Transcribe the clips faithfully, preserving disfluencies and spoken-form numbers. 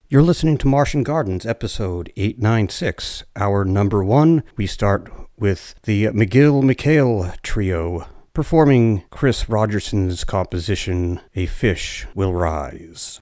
You're listening to Martian Gardens, episode eight ninety-six, our number one. We start with the McGill-McHale Trio, performing Chris Rogerson's composition, A Fish Will Rise.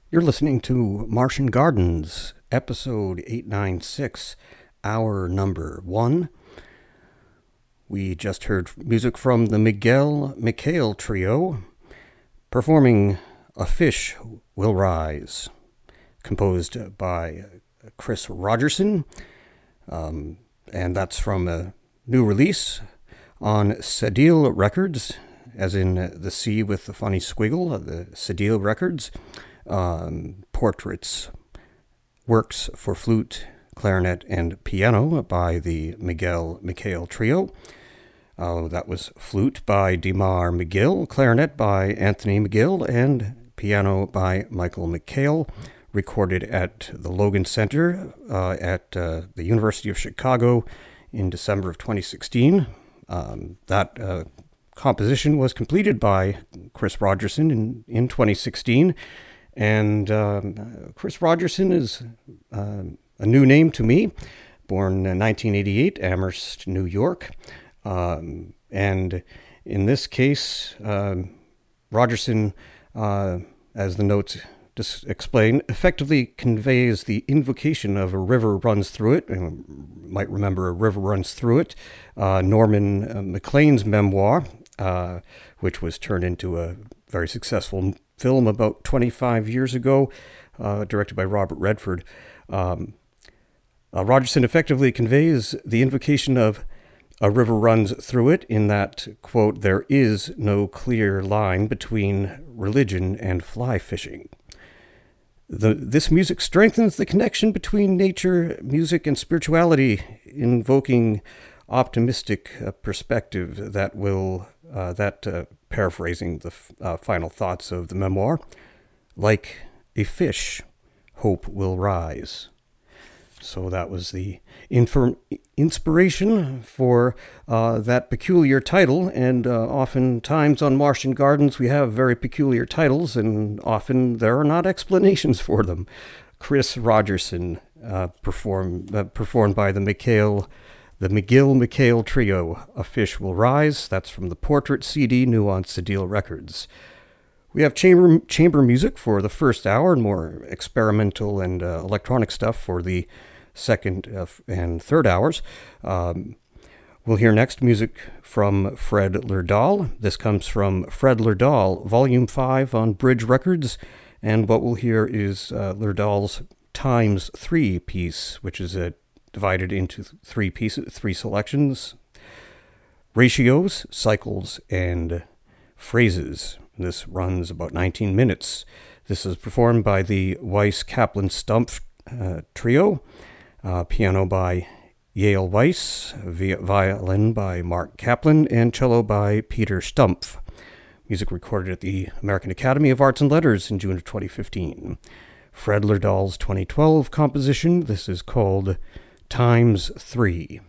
You're listening to Martian Gardens, episode eight ninety-six, hour number one. We just heard music from the Miguel Michael Trio, performing A Fish Will Rise, composed by Chris Rogerson, um, and that's from a new release on Cedille Records, as in the sea with the funny squiggle, the Cedille Records. Um, portraits, works for flute, clarinet, and piano by the Miguel Michael Trio. Uh, that was flute by Dimar McGill, clarinet by Anthony McGill, and piano by Michael McHale, recorded at the Logan Center uh, at uh, the University of Chicago in December of twenty sixteen. Um, that uh, composition was completed by Chris Rogerson in, in twenty sixteen. And um, Chris Rogerson is uh, a new name to me, born in nineteen eighty-eight, Amherst, New York. Um, and in this case, um, Rogerson, uh, as the notes dis- explain, effectively conveys the invocation of a river runs through it. You might remember A River Runs Through It, uh, Norman uh, MacLean's memoir, uh, which was turned into a very successful film about twenty-five years ago, uh, directed by Robert Redford. Um, uh, Rogerson effectively conveys the invocation of a river runs through it in that, quote, there is no clear line between religion and fly fishing. The, this music strengthens the connection between nature, music, and spirituality, invoking optimistic uh, perspective that will, uh, that uh, paraphrasing the uh, final thoughts of the memoir, like a fish, hope will rise. So that was the infor- inspiration for uh, that peculiar title, and uh, oftentimes on Martian Gardens we have very peculiar titles, and often there are not explanations for them. Chris Rogerson, uh, perform, uh, performed by the Michael The McGill Michael Trio, A Fish Will Rise. That's from the Portrait C D, new on Cedille Records. We have chamber chamber music for the first hour, and more experimental and uh, electronic stuff for the second uh, and third hours. Um, we'll hear next music from Fred Lerdahl. This comes from Fred Lerdahl, Volume five on Bridge Records, and what we'll hear is uh, Lerdahl's Times three piece, which is a divided into three pieces, three selections: ratios, cycles, and phrases. This runs about nineteen minutes. This is performed by the Weiss Kaplan Stumpf uh, Trio, uh, piano by Yale Weiss, violin by Mark Kaplan, and cello by Peter Stumpf. Music recorded at the American Academy of Arts and Letters in June of twenty fifteen. Fred Lerdahl's twenty twelve composition. This is called Times three.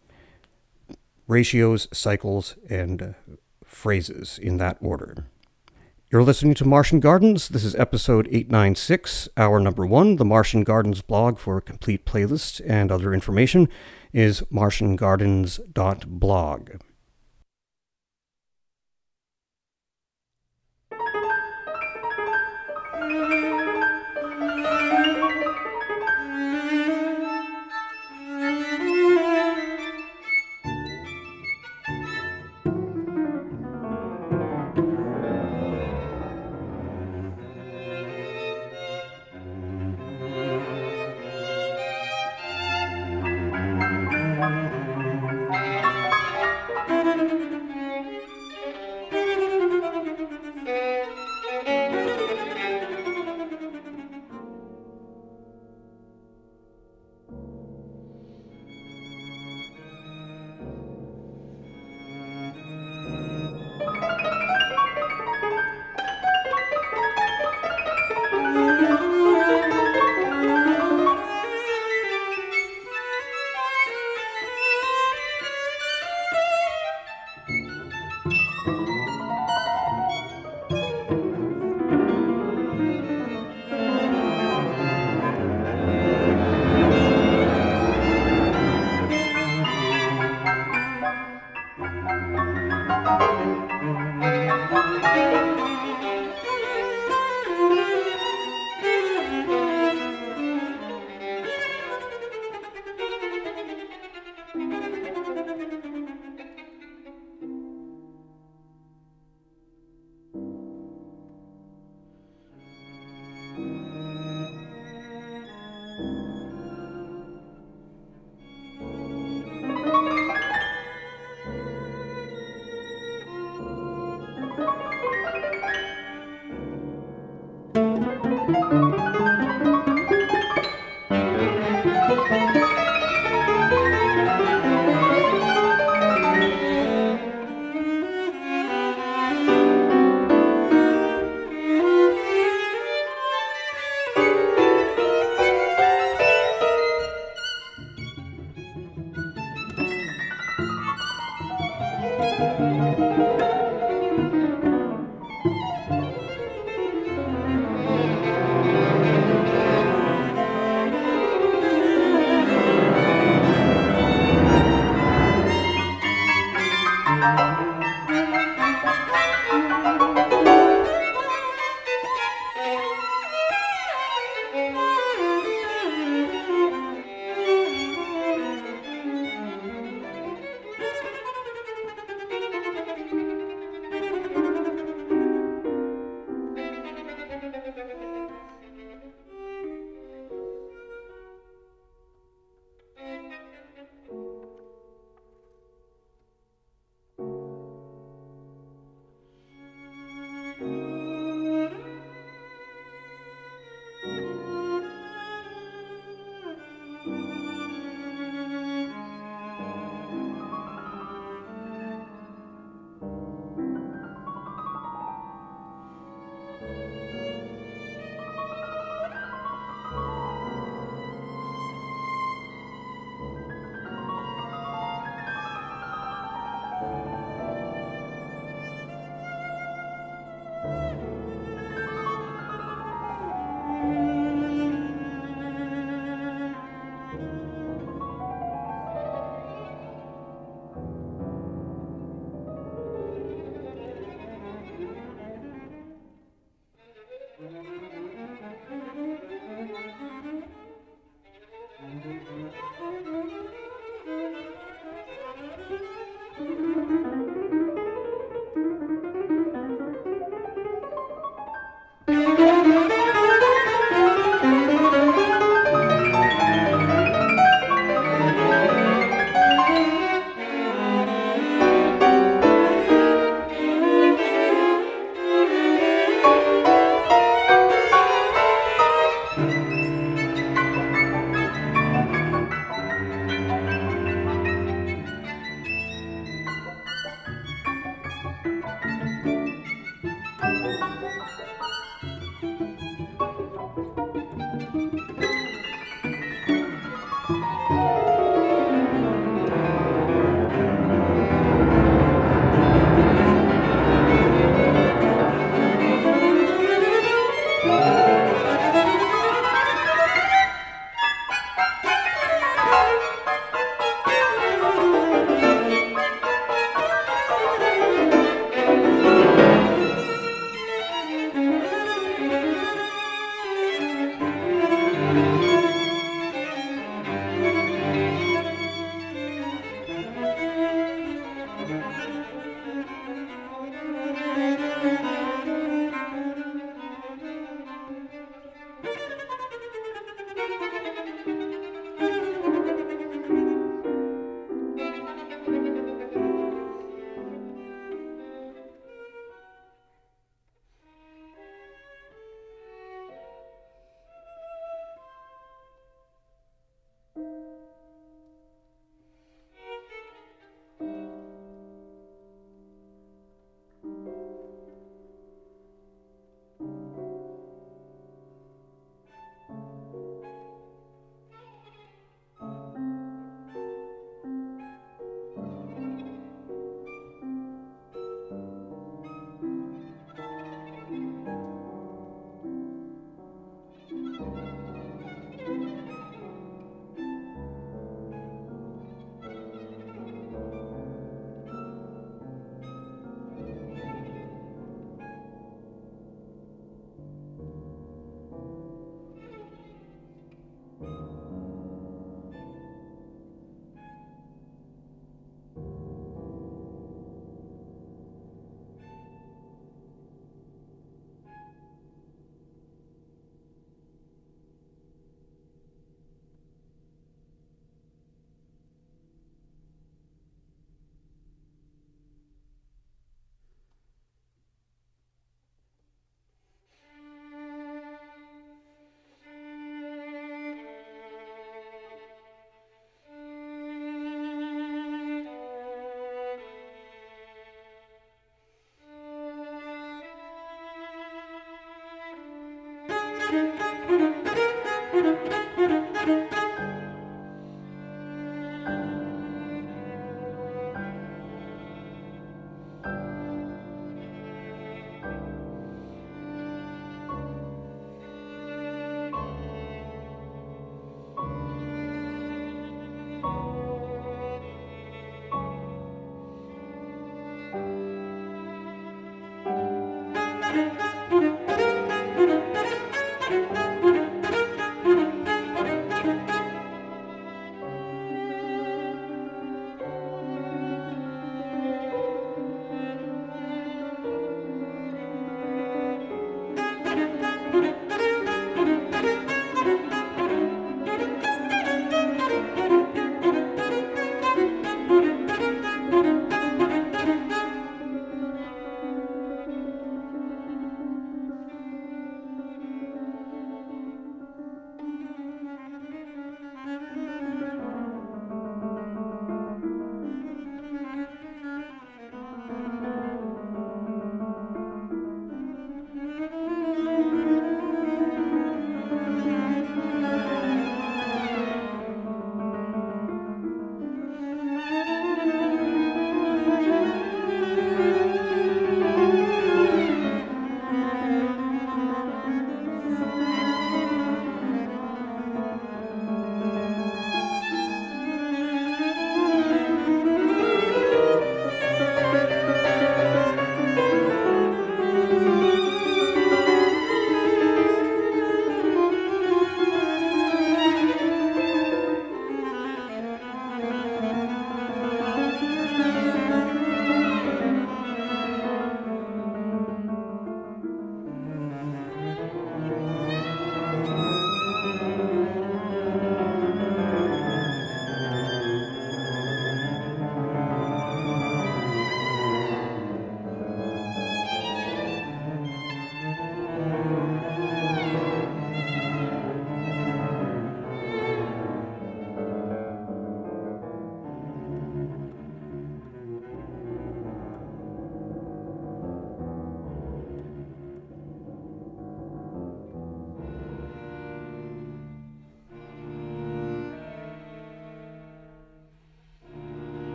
Ratios, cycles, and uh, phrases in that order. You're listening to Martian Gardens. This is episode eight ninety-six, hour number one. The Martian Gardens blog for a complete playlist and other information is martian gardens dot blog.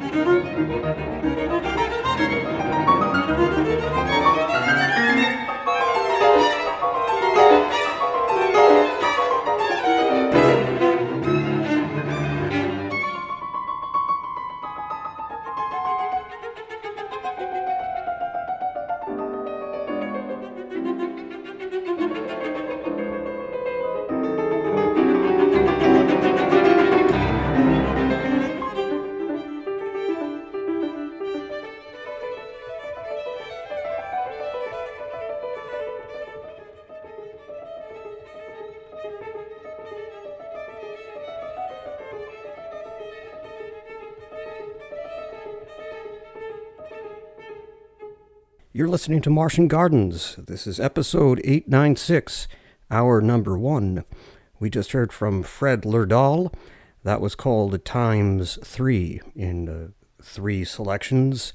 You're listening to Martian Gardens. This is episode eight ninety-six, hour number one. We just heard from Fred Lerdahl. That was called Times Three in uh, three selections: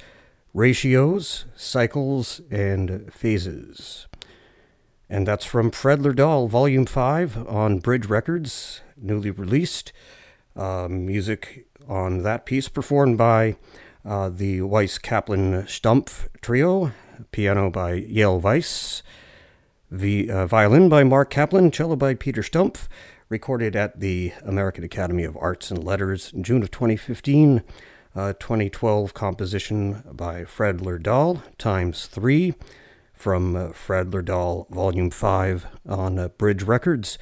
ratios, cycles, and phases. And that's from Fred Lerdahl, Volume five on Bridge Records, newly released. Uh, music on that piece performed by uh, the Weiss Kaplan Stumpf Trio. Piano by Yael Weiss, the uh, violin by Mark Kaplan, cello by Peter Stumpf, recorded at the American Academy of Arts and Letters in June of twenty fifteen. Uh, twenty twelve composition by Fred Lerdahl, Times Three, from uh, Fred Lerdahl, Volume five on uh, Bridge Records.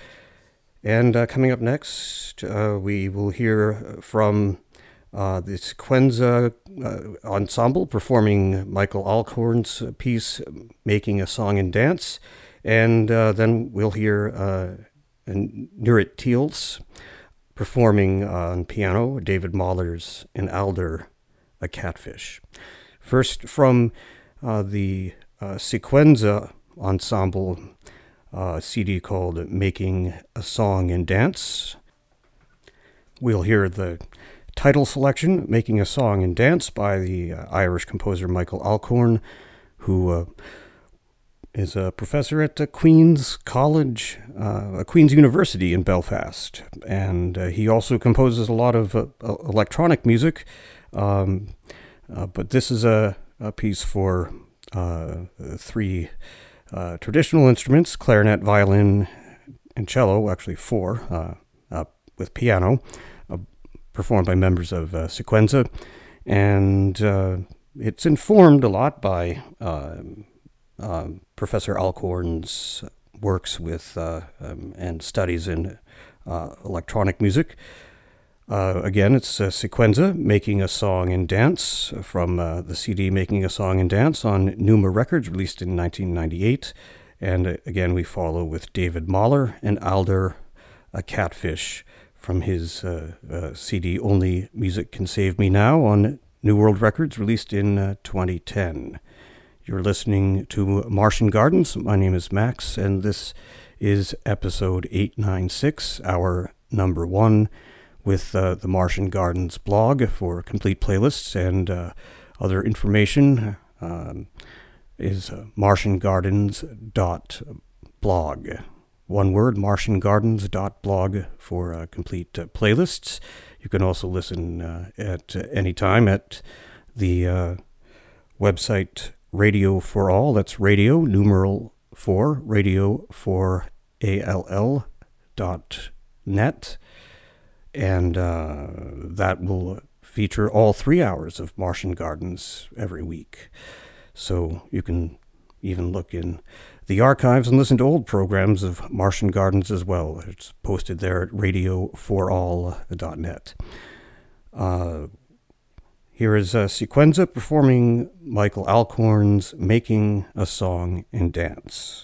And uh, coming up next, uh, we will hear from Uh, the Sequenza uh, Ensemble performing Michael Alcorn's piece, Making a Song and Dance. And uh, then we'll hear uh, Nurit Thiels performing uh, on piano, David Mahler's And Alder, a Catfish. First, from uh, the uh, Sequenza Ensemble uh, C D called Making a Song and Dance, we'll hear the title selection, Making a Song and Dance, by the uh, Irish composer Michael Alcorn, who uh, is a professor at uh, Queen's College, uh, Queen's University in Belfast. And uh, he also composes a lot of uh, electronic music. Um, uh, but this is a, a piece for uh, three uh, traditional instruments, clarinet, violin, and cello, actually four, uh, uh, with piano, performed by members of uh, Sequenza, and uh, it's informed a lot by uh, uh, Professor Alcorn's works with uh, um, and studies in uh, electronic music. Uh, again, it's uh, Sequenza, Making a Song and Dance, from uh, the C D Making a Song and Dance on Numa Records, released in nineteen ninety-eight. And uh, again, we follow with David Mahler and Alder, a Catfish, from his uh, uh, C D Only Music Can Save Me Now on New World Records, released in uh, twenty ten. You're listening to Martian Gardens. My name is Max, and this is episode eight ninety-six, our number one, with uh, the Martian Gardens blog for complete playlists and uh, other information. Um, is uh, martian gardens dot blog. One word, martian gardens dot blog, for uh, complete uh, playlists. You can also listen uh, at uh, any time at the uh, website Radio for All. That's radio, numeral four, radio for A L L dot net. And uh, that will feature all three hours of Martian Gardens every week. So you can even look in the archives and listen to old programs of Martian Gardens as well. It's posted there at radio for all dot net. Uh, here is uh, Sequenza performing Michael Alcorn's Making a Song and Dance.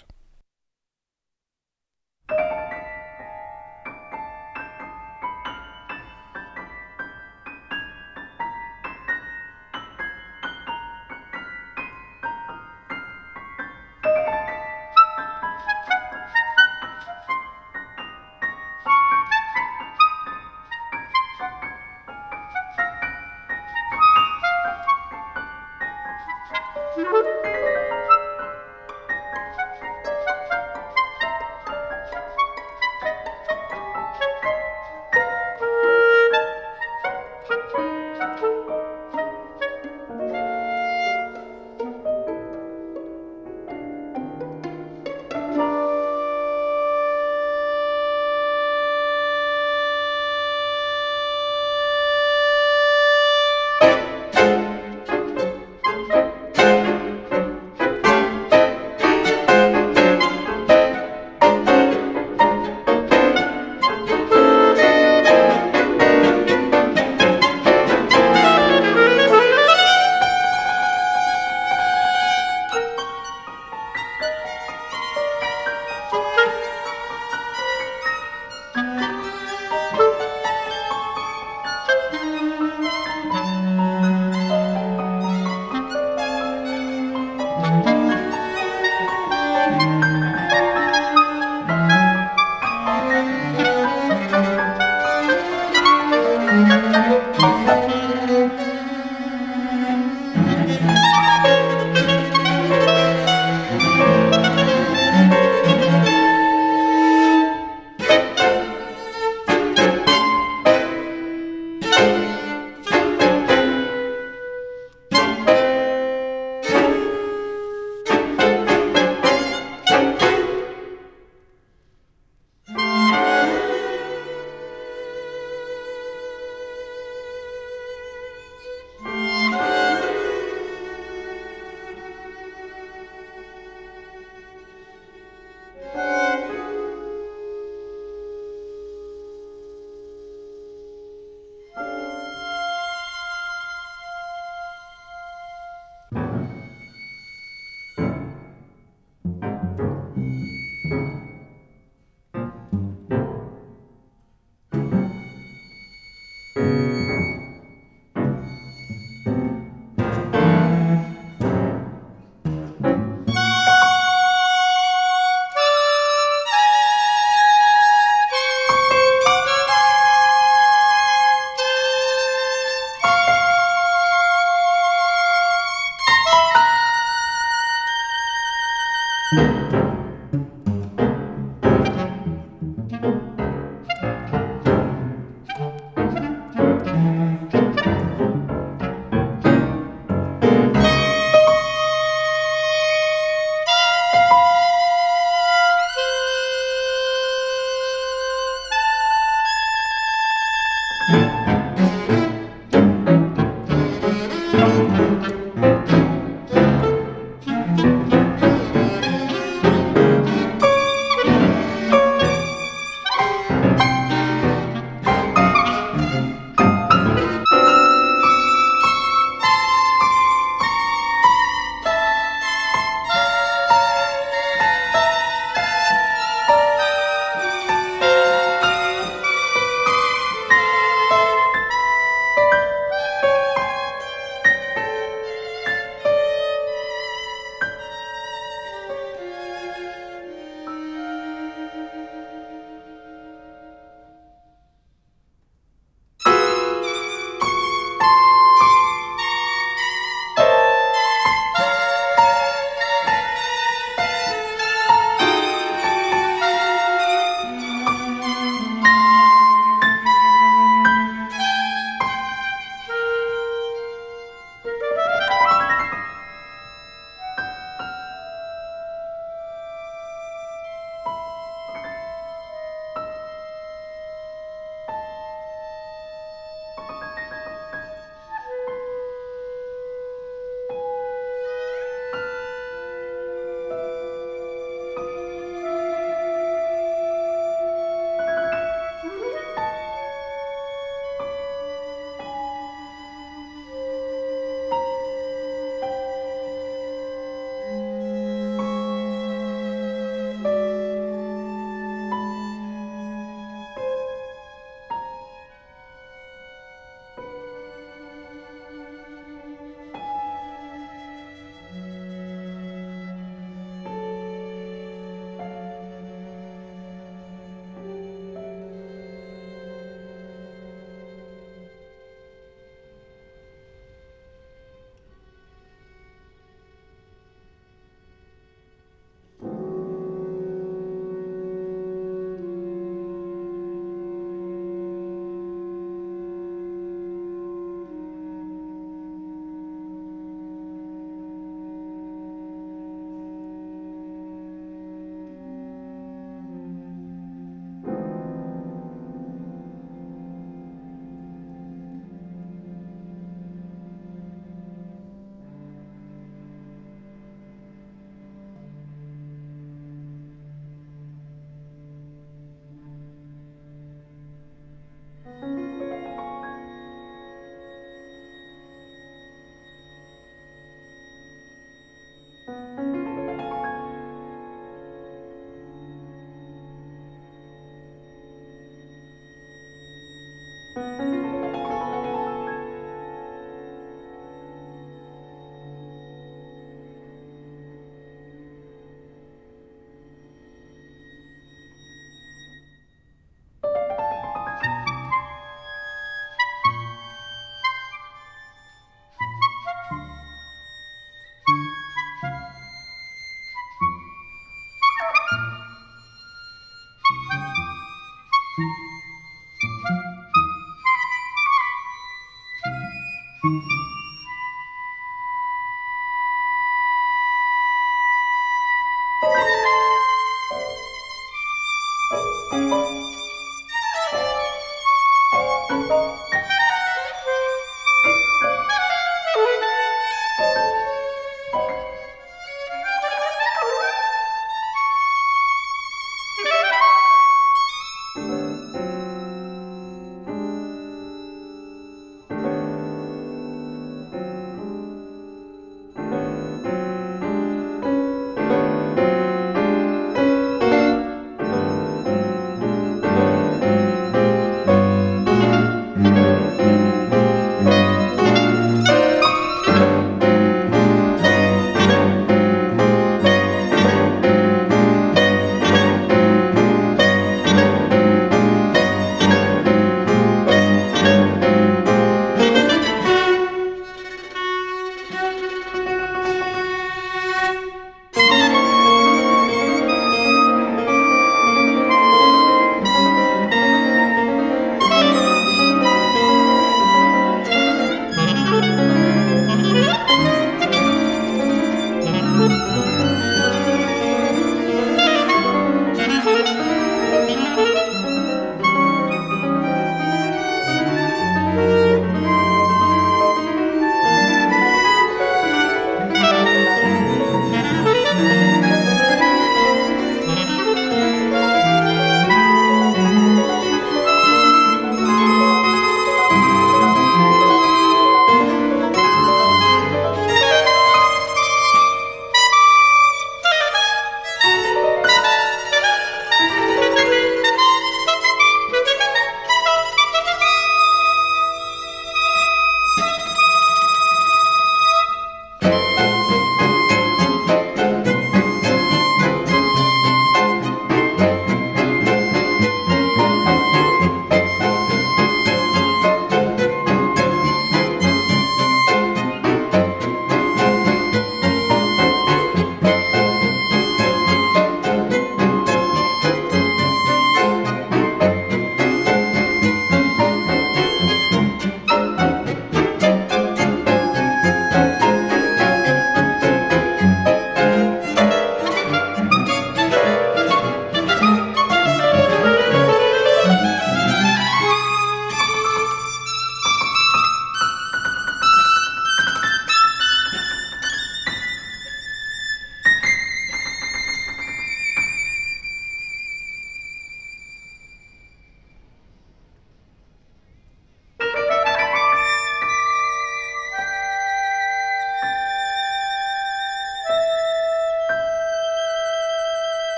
Thank you.